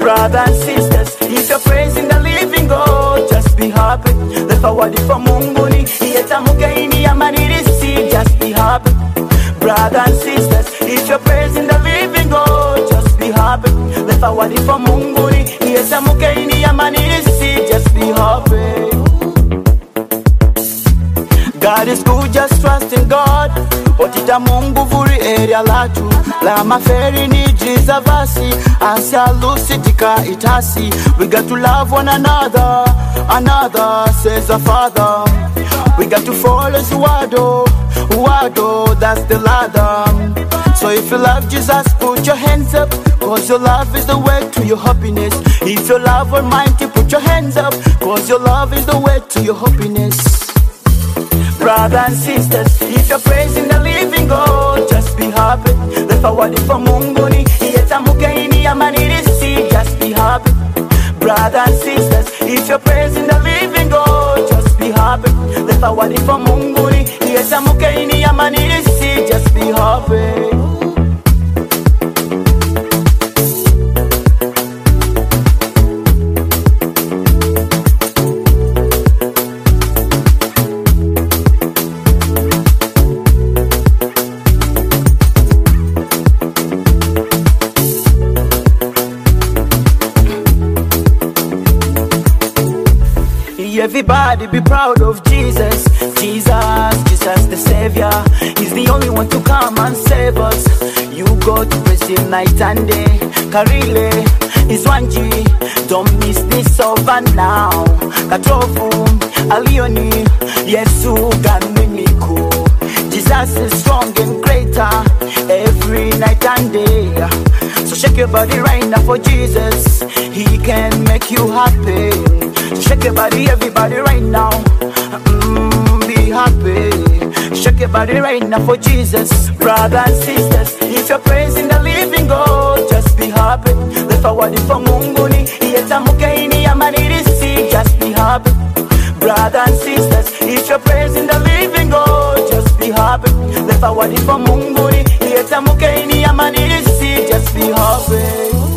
Brothers and sisters, if you're praising the living God, just be happy. The forward for Munguni, Yetamukaini Yamanirisi, just be happy. Brothers and sisters, if you're praising the living God, just be happy. The forward for Munguni, Yetamukaini Yamanirisi, just be happy. God is good, just trust in God. Otita Mungu vuri area latu la maferi ni jiza vasi Ansia lusitika itasi. We got to love one another, another says the Father. We got to follow the word, that's the ladder. So if you love Jesus, put your hands up, cause your love is the way to your happiness. If you love Almighty, put your hands up, cause your love is the way to your happiness. Brothers and sisters, if you're praising the living God, just be happy. The forward for Munguni, Yetamukaini Yamanirisi, just be happy. Brothers and sisters, if you're praising the living God, just be happy. The forward for Munguni, Yetamukaini Yamanirisi, just be happy. Everybody be proud of Jesus. Jesus the Savior. He's the only one to come and save us. You go to Brazil night and day. Karile is 1G. Don't miss this over now. Katovu, Alioni, Yesu Ganimiku. Jesus is strong and greater every night and day. So shake your body right now for Jesus. He can make you happy. So shake your body, everybody right now. Be happy. Shake your body right now for Jesus. Brothers and sisters, if you're praising the living God, just be happy. The forward for Munguni, Yetamukaini Yamanirisi, just be happy. Brothers and sisters, if you're praising the living God, just be happy. The forward for Munguni, Yetamukaini Yamanirisi, just be happy.